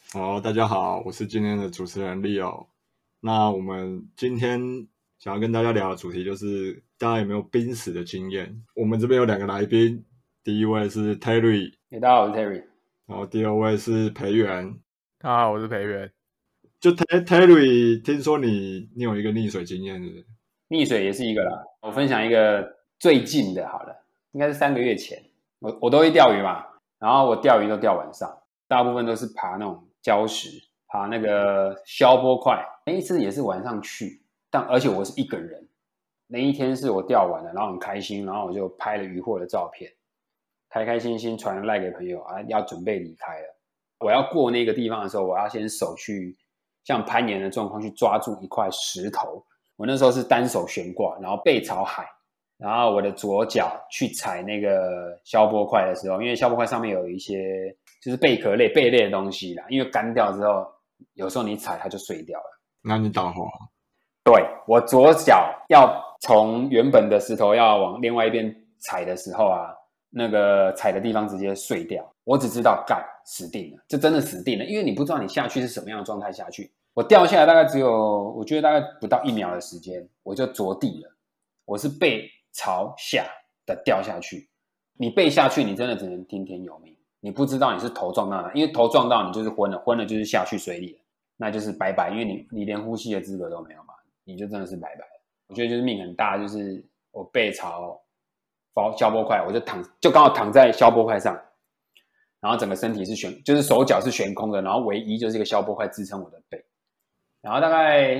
好，大家好，我是今天的主持人 Leo。那我们今天想要跟大家聊的主题就是大家有没有濒死的经验？我们这边有两个来宾，第一位是 Terry， 大家好，我是 Terry。 然后第二位是培元。 大家好，我是培元。 就 Terry， 听说你有一个溺水经验，是不是？ 溺水也是一个啦。我分享一个最近的，好了，应该是3个月前，我都会钓鱼嘛，然后我钓鱼都钓晚上，大部分都是爬那种礁石，爬那个消波块。那一次也是晚上去，而且我是一个人。那一天是我钓完了，然后很开心，然后我就拍了渔获的照片，开开心心传赖给朋友啊，要准备离开了。我要过那个地方的时候，我要先手去像攀岩的状况去抓住一块石头。我那时候是单手悬挂，然后背朝海，然后我的左脚去踩那个消波块的时候，因为消波块上面有一些就是贝壳类、贝类的东西啦，因为干掉之后，有时候你踩它就碎掉了。 那你打滑？ 对，我左脚要从原本的石头要往另外一边踩的时候啊，那个踩的地方直接碎掉。我只知道干死定了，这真的死定了，因为你不知道你下去是什么样的状态下去。我掉下来大概只有，我觉得大概不到1秒的时间，我就着地了。我是背朝下的掉下去。你背下去，你真的只能听天由命。你不知道你是头撞到哪，因为头撞到你就是昏了，昏了就是下去水里了，那就是拜拜，因为你连呼吸的资格都没有嘛，你就真的是拜拜。我觉得就是命很大，就是我背朝消波块，我就刚好躺在消波块上。然后整个身体是就是手脚是悬空的，然后唯一就是一个消波块支撑我的背，然后大概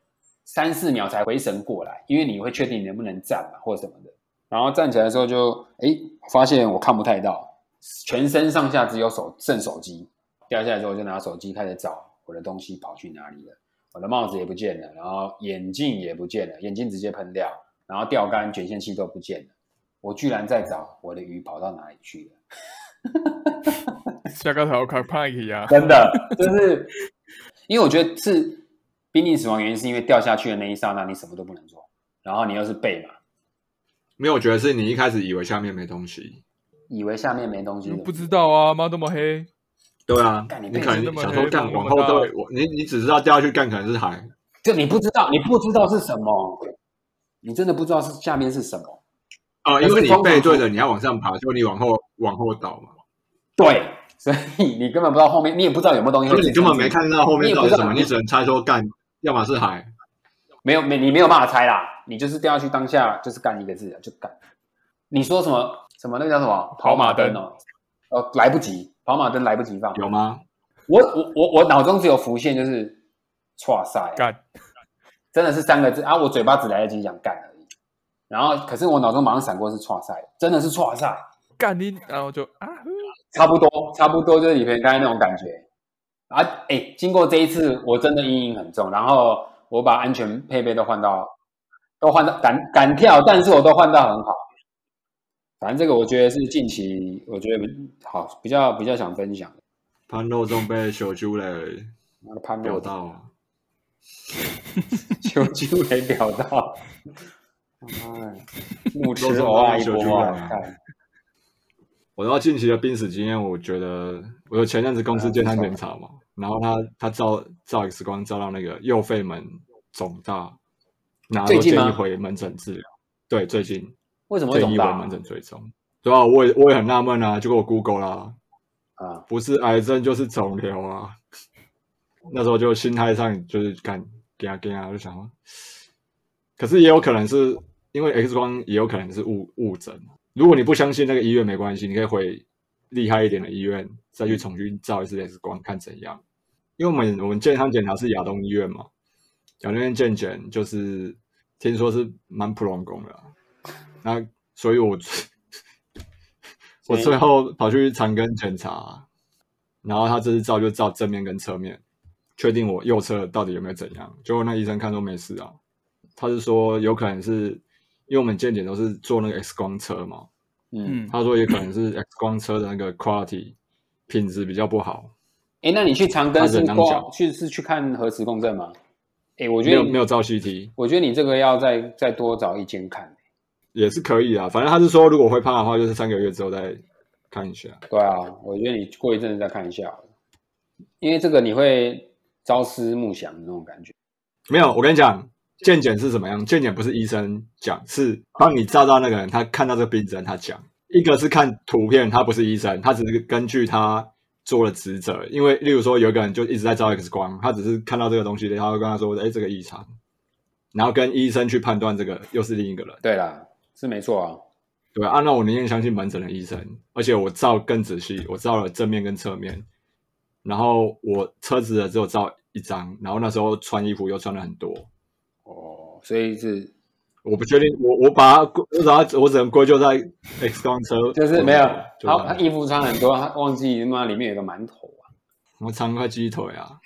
3、4秒才回神过来，因为你会确定你能不能站嘛，或者什么的。然后站起来的时候就发现我看不太到，全身上下只有剩手机。掉下来之后就拿手机开始找我的东西跑去哪里了，我的帽子也不见了，然后眼镜也不见了，眼镜直接喷掉，然后钓竿、卷线器都不见了。我居然在找我的鱼跑到哪里去了。 下个头卡派啊！ 真的就是因为我觉得是濒临死亡原因，是因为掉下去的那一刹那你什么都不能做，然后你又是背嘛。 没有，我觉得是你一开始以为下面没东西， 以为下面没东西， 不知道啊，妈这么黑。 对啊， 你可能想说干往后对，你只知道掉下去干可能是海， 就你不知道是什么，你真的不知道是下面是什么。 因为你背对着你要往上爬，就你往后倒嘛。 对，所以你根本不知道后面，你也不知道有没有东西。 所以你根本没看到后面到底是什么，你只能猜说干，要么是海。 你没有办法猜啦，你就是掉下去当下就是干一个字，就干。你说什么那个叫什么跑马灯哦？来不及，跑马灯来不及放。 有吗？ 我脑中只有浮现就是剉赛干， 真的是3个字啊！我嘴巴只来得及讲干而已。然后可是我脑中马上闪过是剉赛，真的是剉赛干你，然后就差不多就是李培刚才那种感觉啊！经过这一次我真的阴影很重，然后我把安全配备都换到敢跳，但是我都换到很好。反正这个我觉得是近期我觉得好比较想分享的。 潘肉粽被小猪嘞钓到， 小猪雷钓到，怒吃偶啊一波啊！ 我到近期的濒死经验，我觉得我前阵子公司健康检查嘛，然后他照 X 光照到那个右肺门肿大，然后建议回门诊治疗。对，最近为什么会肿大？ 建议回门诊追踪。对啊，我也很纳闷啊，结果我 Google 啦，不是癌症就是肿瘤啊。那时候就心态上就是干，就想说，可是也有可能是因为 X 光，也有可能是误诊。如果你不相信那个医院没关系，你可以回厉害一点的医院再去重新照一次 X 光看怎样。因为我们健康检查是亚东医院嘛，亚东医院健检就是听说是蛮普通工的，那所以我最后跑去长庚检查，然后他这次照就照正面跟侧面，确定我右侧到底有没有怎样。结果那医生看说没事啊，他是说有可能是因为我们健检都是做那个 X 光车嘛，他说也可能是 X 光车的那个 quality 品质比较不好。 那你去长庚是去看核磁共振吗？我觉得没有照 CT， 我觉得你这个要再多找一间看， 也是可以啊。反正他是说如果会怕的话，就是3个月之后再看一下。 对啊，我觉得你过一阵子再看一下。 因为这个你会朝思暮想的那种感觉。 没有，我跟你讲，健检是怎么样？健检不是医生讲，是帮你照到那个人，他看到这个病症，他讲。一个是看图片，他不是医生，他只是根据他做了职责。因为例如说有一个人就一直在照 X 光，他只是看到这个东西，他会跟他说：“哎，这个异常。”然后跟医生去判断这个，又是另一个人。 对啦，是没错啊。 对啊，那我宁愿相信门诊的医生，而且我照更仔细，我照了正面跟侧面，然后我车子的只有照一张，然后那时候穿衣服又穿了很多。 哦，所以是我不确定，我只能归咎在 X 光车， 就是没有，他衣服穿很多，他忘记他妈里面有个馒头啊， 我穿块鸡腿啊。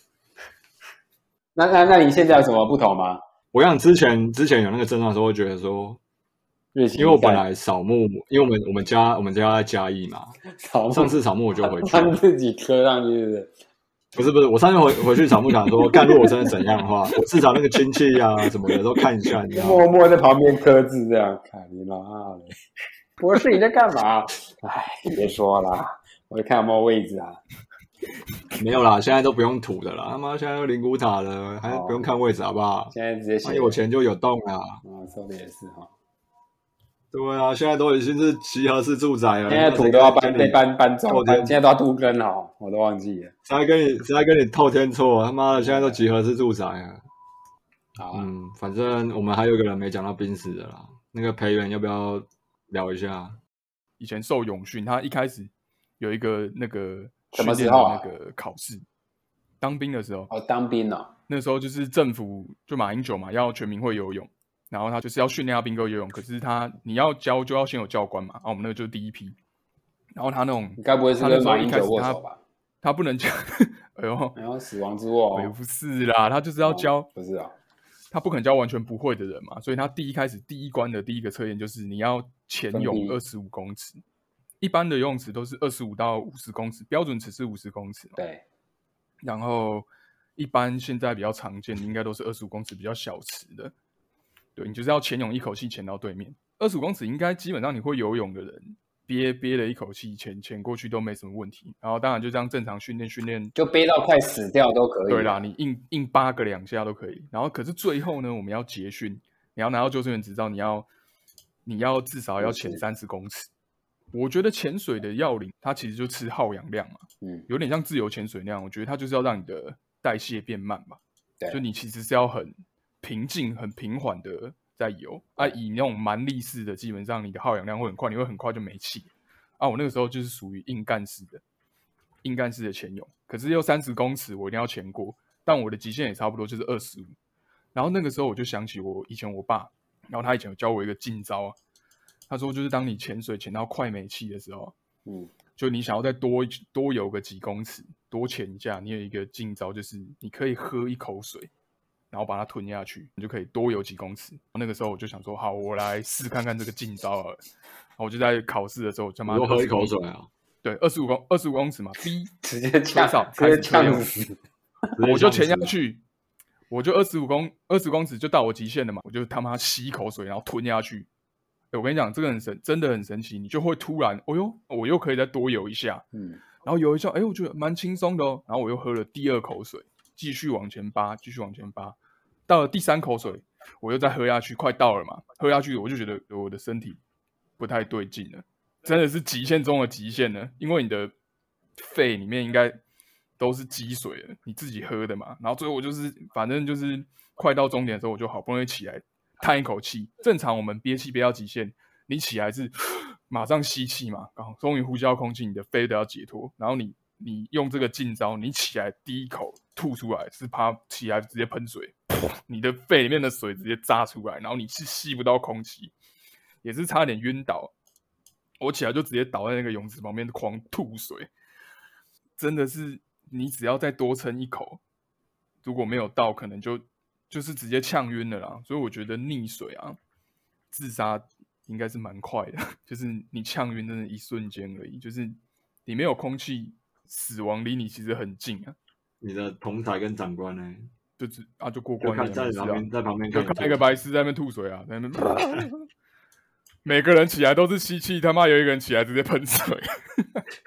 那你现在有什么不同吗？ 我想之前有那个症状的时候，会觉得说，因为我本来扫墓，因为我们家在嘉义嘛，上次扫墓我就回去， 他自己磕上去是不是？ 不是，我上次回去扫墓想说，干如果我真的怎样的话，我至少那个亲戚啊什么的都看一下，你知道吗？ 默默在旁边刻字这样，看你妈嘞！博士你在干嘛？哎，别说了，我看有没有位置啊。 没有啦，现在都不用土的啦，他妈现在都灵骨塔了，还不用看位置好不好？ 现在直接写， 有钱就有洞啦。 说的也是哈。 对啊，现在都已经是集合式住宅了。 现在土都要搬走，现在都要都更了，我都忘记了。 谁在跟你透天错？他妈的，现在都集合式住宅啊。 好啊， 反正我们还有一个人没讲到濒死的啦，那个培元要不要聊一下？ 以前受永训，他一开始有一个那个什么时候啊？ 那个考试，当兵的时候。 哦，当兵哦。 那时候就是政府就马英九嘛，要全民会游泳。然后他就是要训练他兵哥游泳，可是你要教就要先有教官嘛，我们那个就是第一批。然后他那种， 你该不会是跟马英九握手吧？ 他不能教，哎呦，死亡之握不是啦，他就是要教， 不是啊， 他不肯教完全不会的人嘛，所以他第一关的第一个测验就是你要潜泳25公尺，一般的游泳池都是25到50公尺，标准池是50公尺嘛。 对， 然后一般现在比较常见的应该都是25公尺比较小池的。对，你就是要潜泳一口气潜到对面，25公尺应该基本上你会游泳的人憋了一口气潜过去都没什么问题。然后当然就这样正常训练， 就憋到快死掉都可以。 对啦，你硬8个2下都可以。然后可是最后呢，我们要结训，你要拿到救生员执照，你要至少要潜30公尺。我觉得潜水的要领它其实就吃耗氧量嘛，有点像自由潜水那样。我觉得它就是要让你的代谢变慢嘛，就你其实是要很平静、很平缓的在游以那种蛮力式的，基本上你的耗氧量会很快，你会很快就没气我那个时候就是属于硬干式的潜泳，可是又30公尺，我一定要潜过，但我的极限也差不多就是25。然后那个时候我就想起以前我爸，然后他以前有教我一个禁招他说就是当你潜水潜到快没气的时候，就你想要再多游个几公尺，多潜一下，你有一个禁招，就是你可以喝一口水。然后把它吞下去，你就可以多游几公尺。那个时候我就想说，好，我来试看看这个禁招好了。然后我就在考试的时候，他妈喝一口水啊！ 对，25公尺嘛， 直接呛死，我就潜下去，我就20公尺就到我极限了嘛，我就他妈吸一口水，然后吞下去。我跟你讲，这个真的很神奇，你就会突然，我又可以再多游一下，然后游一下，我觉得蛮轻松的哦。然后我又喝了第2口水。继续往前扒，到了第3口水，我又再喝下去，快到了嘛，喝下去我就觉得我的身体不太对劲了，真的是极限中的极限了，因为你的肺里面应该都是积水了，你自己喝的嘛。然后最后我就是反正就是快到终点的时候，我就好不容易起来叹一口气。正常我们憋气憋到极限，你起来是马上吸气嘛，终于呼吸到空气，你的肺都要解脱，然后你用这个禁招，你起来第一口吐出来是怕起来直接喷水，你的肺里面的水直接炸出来，然后你是吸不到空气，也是差点晕倒。我起来就直接倒在那个泳池旁边狂吐水，真的是你只要再多撑一口，如果没有到，可能就是直接呛晕了啦。所以我觉得溺水自杀应该是蛮快的，就是你呛晕真的一瞬间而已，就是你没有空气。死亡离你其实很近你的同台跟长官呢？ 就过关了， 在旁边就看一个白痴在那边吐水在那边每个人起来都是吸气，他妈有一个人起来直接喷水，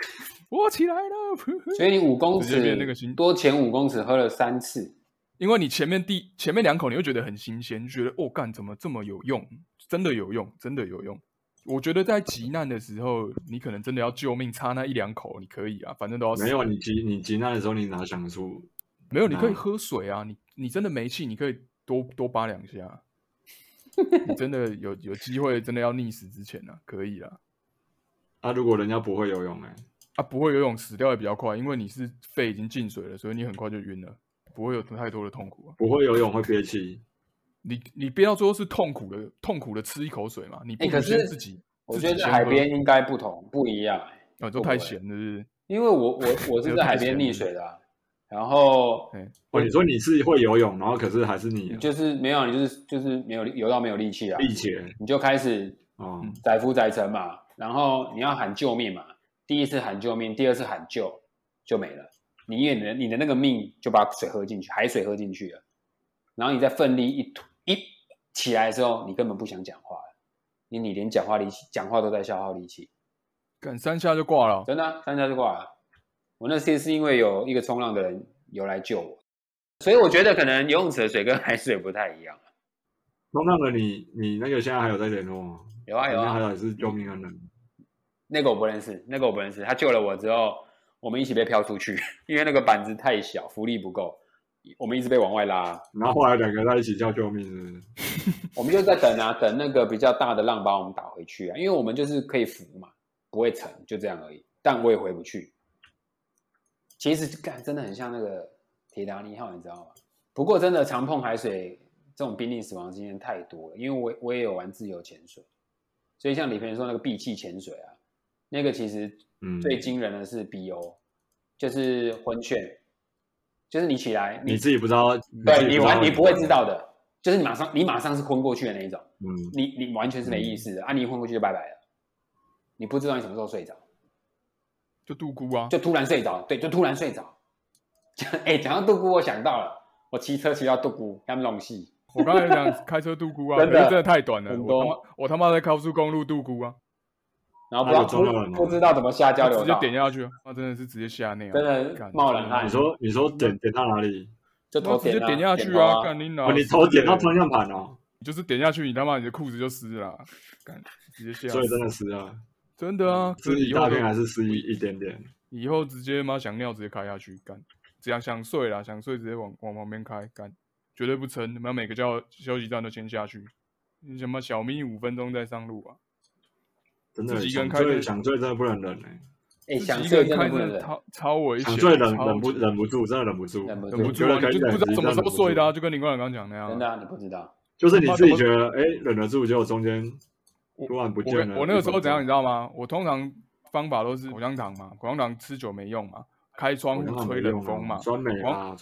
我起来了。 所以你5公尺那个多前5公尺喝了3次， 因为你前面2口你会觉得很新鲜，觉得干怎么这么有用，真的有用，真的有用。我觉得在急难的时候，你可能真的要救命，差那1-2口你可以啊，反正都要死。 没有你急难的时候，你哪想得出？ 没有，你可以喝水啊，你真的没气，你可以多扒2下。你真的有机会，真的要溺死之前啊，可以啦。 如果人家不会游泳不会游泳死掉也比较快，因为你是肺已经进水了，所以你很快就晕了，不会有太多的痛苦啊。 不会游泳会憋气， 你憋到最后是痛苦的吃一口水嘛？你不如先自己。 我觉得在海边应该不一样都太咸了，是不是？ 因为我是在海边溺水的啊，然后你说你是会游泳，然后可是还是你就是没有，你就是没有游到没有力气啊， 力气， 你就开始载浮载沉嘛，然后你要喊救命嘛，第一次喊救命，第二次喊救就没了，你的那个命就把水喝进去，海水喝进去了，然后你再奋力一起来的时候，你根本不想讲话了，你连讲话都在消耗力气， 干3下就挂了， 真的3下就挂了。我那次是因为有一个冲浪的人游来救我，所以我觉得可能游泳池的水跟海水不太一样。 冲浪的你那个现在还有在联络吗？ 有啊， 还有是救命恩人。 那个我不认识，他救了我之后，我们一起被飘出去，因为那个板子太小，浮力不够，我们一直被往外拉。 然后后来2个在一起叫救命，是不是？ 我们就在等那个比较大的浪把我们打回去啊，因为我们就是可以浮嘛，不会沉，就这样而已。但我也回不去。其实真的很像那个铁达尼号，你知道吗？不过真的常碰海水这种濒临死亡经验太多了，因为我也有玩自由潜水，所以像李培说那个闭气潜水啊，那个其实最惊人的是 BO，就是昏眩，就是你起来你自己不知道， 对你不会知道的，就是你马上是昏过去的那一种，你完全是没意识的，你一昏过去就拜拜了，你不知道你什么时候睡着。 就杜姑啊， 就突然睡着，对，就突然睡着。讲到杜姑，我想到了，我骑车骑到杜姑，他们弄戏。 我刚才讲开车杜姑啊，真的太短了。我他妈在高速公路杜姑啊， 然后不知道怎么下交流道， 直接点下去啊，真的是直接下内， 真的冒冷汗。 你说点到哪里？ 就头直接点下去啊！干你头点到方向盘哦， 就是点下去，你他妈你的裤子就湿了，干直接下。 所以真的湿了。 真的啊， 湿一大片还是湿一点点？ 以后直接想尿直接开下去干，这样想睡直接往旁边开干，绝对不撑。你们每个休息站都先下去，你什么小咪5分钟再上路啊？ 真的，想睡真的不能忍想睡真的不能忍， 超危险。 想睡忍不住，真的忍不住， 你就不知道什么时候睡的，就跟林冠刚讲那样。 真的，你不知道， 就是你自己觉得忍得住，结果中间突然不见了。 我那个时候怎样，你知道吗？我通常方法都是口香糖嘛，口香糖吃久没用嘛，开窗户吹冷风嘛， 酸梅啊，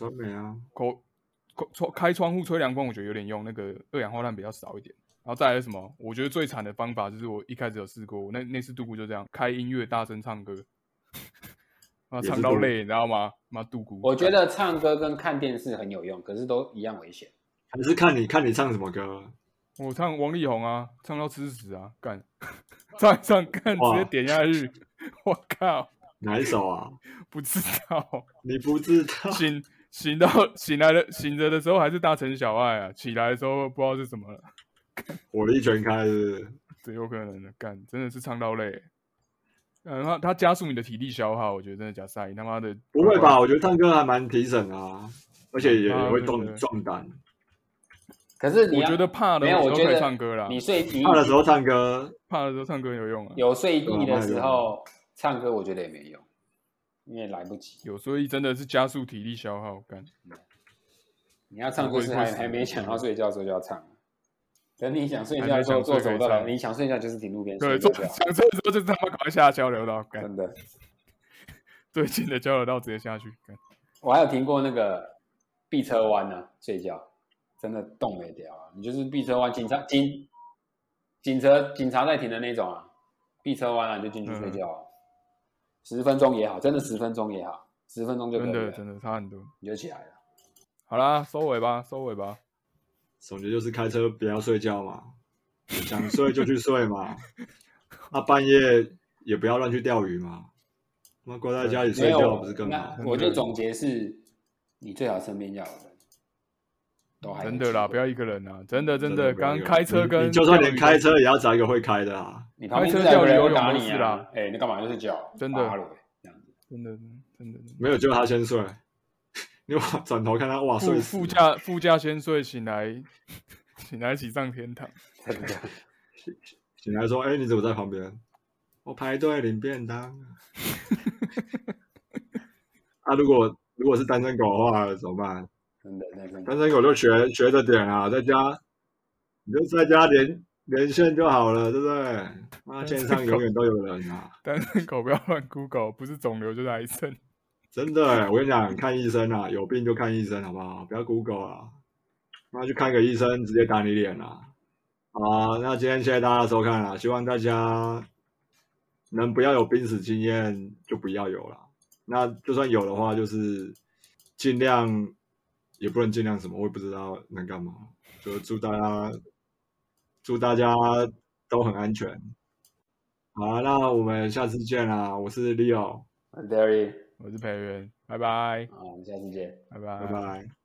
开窗户吹凉风，我觉得有点用，那个二氧化碳比较少一点。然后再来是什么？我觉得最惨的方法就是我一开始有试过，我那次杜姑就这样开音乐大声唱歌，唱到累，你知道吗？妈杜姑。 我觉得唱歌跟看电视很有用，可是都一样危险。 还是看你唱什么歌？ 我唱王力宏啊，唱到吃屎啊，干，唱干直接点下去，我靠！ 哪一首啊？ 不知道。 你不知道？ 醒着的时候还是大城小爱啊，起来的时候不知道是什么了。 火力全开是这有可能的，干真的是唱到累。它加速你的体力消耗，我觉得真的假赛他妈的不会吧？我觉得唱歌还蛮提神啊，而且也会壮胆。 可是我觉得怕的时候可以唱歌啦， 怕的时候唱歌有用啊。 有睡意的时候唱歌，我觉得也没用，因为来不及。 有睡意真的是加速体力消耗，干。 你要唱歌是还没想到睡觉的时候就要唱，等你想睡觉的时候做手到你想睡觉就是停路边睡觉。 对，想睡的时候就是他妈赶快下交流道， 真的。 最近的交流道直接下去。 我还有停过那个避车弯呢，睡觉。真的动没掉啊！你就是避车弯，警察在停的那种啊，避车弯啊，你就進去睡覺啊。10分鐘也好，真的10分鐘也好，10分鐘就可以了。 真的差很多， 你就起來了。 好啦，收尾吧。 總結就是開車不要睡覺嘛，想睡就去睡嘛，半夜也不要亂去釣魚嘛。 那关在家里睡觉不是更好？ 我就总结是，你最好身边要有人，都还真的啦，不要一个人啊！真的，刚开车你就算连开车也要找一个会开的啊。 你旁边开车钓鱼游泳打都是啦。 哎，你干嘛就是叫？ 真的， 这样子， 真的。 没有，就他先睡。你转头看他，哇，睡死。 副驾先睡，醒来骑上天堂。 醒来说：“哎，你怎么在旁边？我排队领便当。”啊，如果是单身狗的话怎么办？ 真的， 单身狗就学着点啊，在家你就在家连线就好了，对不对？那线上永远都有人啊。 单身狗不要乱 Google， 不是肿瘤就是癌症。 真的，我跟你讲，看医生啊，有病就看医生，好不好？不要 Google 啊，那去看个医生，直接打你脸啊！好，那今天谢谢大家收看啦，希望大家能不要有濒死经验就不要有啦。那就算有的话，就是尽量，也不能尽量什么，我也不知道能干嘛。就祝大家都很安全。好，那我们下次见啦！我是 Leo， 我是 Derry， 我是培元，拜拜。 好，我们下次见， 拜拜。 拜拜。